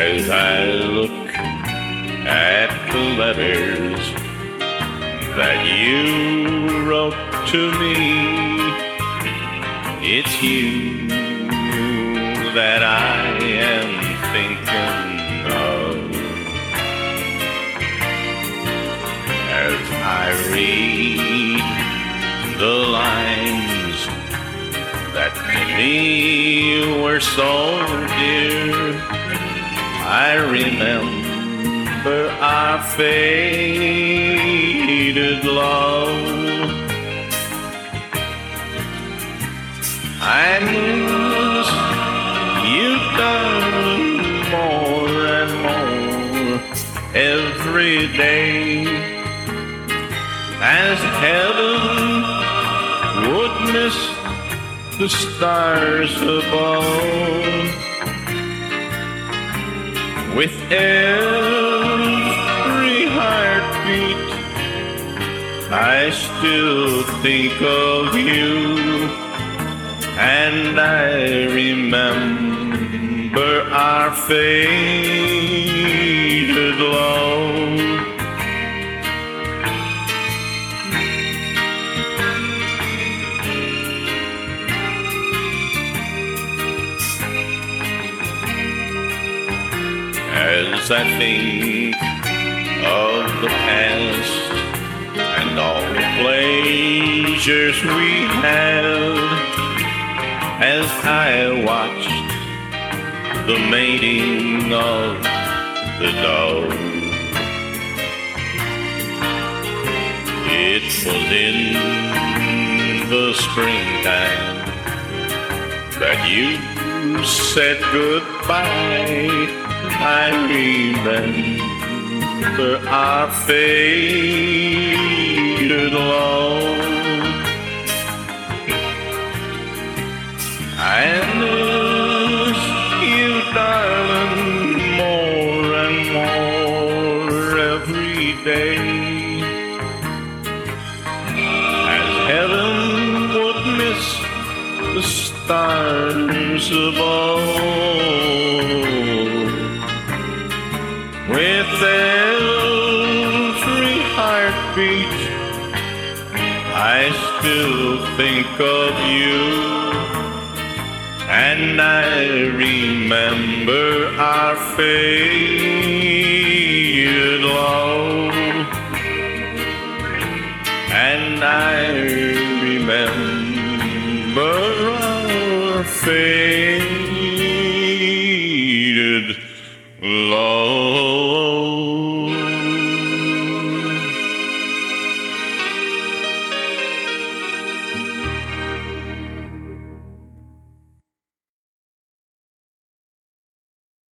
As I look at the letters that you wrote to me, it's you that I am thinking of. As I read the lines that to me were so dear, I remember our faded love. I miss you, darling, more and more every day, as heaven would miss the stars above. With every heartbeat, I still think of you, and I remember our faded love. As I think of the past and all the pleasures we had, as I watched the mating of the dove, it was in the springtime that you said goodbye. I remember our faded love. I miss you, darling, more and more every day, as heaven would miss the stars above. With every heartbeat, I still think of you, and I remember our faded love, and I remember our faded